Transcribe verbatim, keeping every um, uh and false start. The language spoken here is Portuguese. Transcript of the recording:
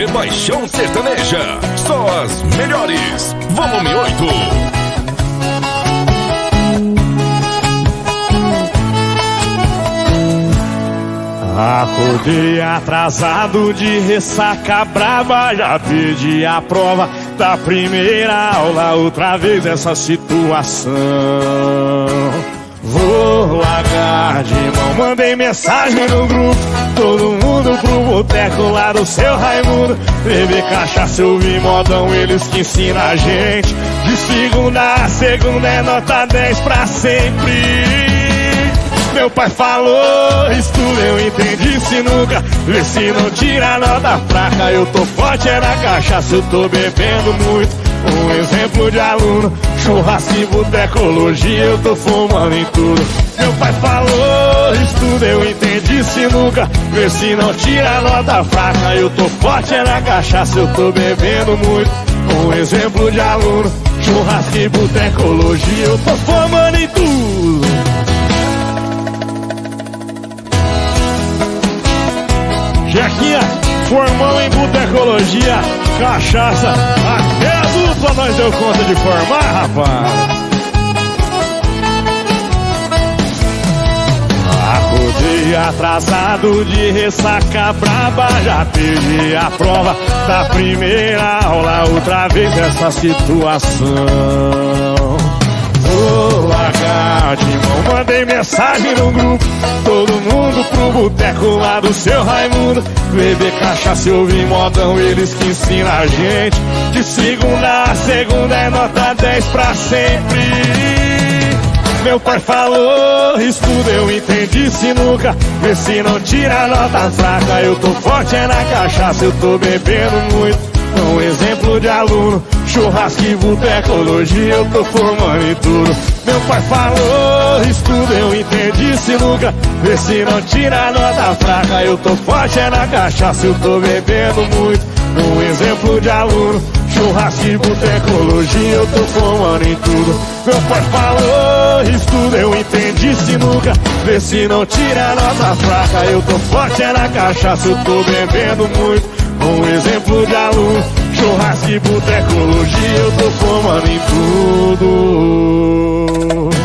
de Paixão Sertaneja. Só as melhores. Volume oito. Acordei atrasado de ressaca brava, já perdi a prova da primeira aula, outra vez essa situação. Vou largar de mão, mandei mensagem no grupo, todo mundo pro boteco lá do seu Raimundo. Beber cachaça, ouvir modão, eles que ensinam a gente. De segunda a segunda é nota dez pra sempre. Meu pai falou, estuda, eu entendi sinuca. Vê se não tira a nota fraca. Eu tô forte é na cachaça, eu tô bebendo muito. Um exemplo de aluno, churrasco e botecologia, eu tô fumando em tudo. Meu pai falou, estuda, eu entendi sinuca. Vê se não tira a nota fraca. Eu tô forte é na cachaça, eu tô bebendo muito. Um exemplo de aluno, churrasco e botecologia, eu tô fumando em tudo. Jequinha, formou em botecologia, cachaça, até a dupla nós deu conta de formar, rapaz. Acordei atrasado de ressaca braba, já perdi a prova da primeira aula, outra vez essa situação. Vou largar de mão, mandei mensagem no grupo, todo mundo pro boteco lá do seu Raimundo. Beber cachaça e ouvir modão, eles que ensinam a gente. De segunda a segunda é nota dez pra sempre. Meu pai falou, estuda, eu entendi sinuca. Vê se não tira a nota fraca. Eu tô forte é na cachaça, eu tô bebendo muito. Um exemplo de aluno, churrasco e botecologia, eu tô formando em tudo. Meu pai falou, estuda, eu entendi sinuca. Vê se não tira a nota fraca. Eu tô forte é na cachaça, eu tô bebendo muito. Um exemplo de aluno, churrasco e botecologia, eu tô fumando em tudo. Meu pai falou, estuda, eu entendi sinuca. Vê se não tira a nota fraca. Eu tô forte é na cachaça, eu tô bebendo muito. Um exemplo de aluno, churrasco e botecologia, eu tô fumando em tudo.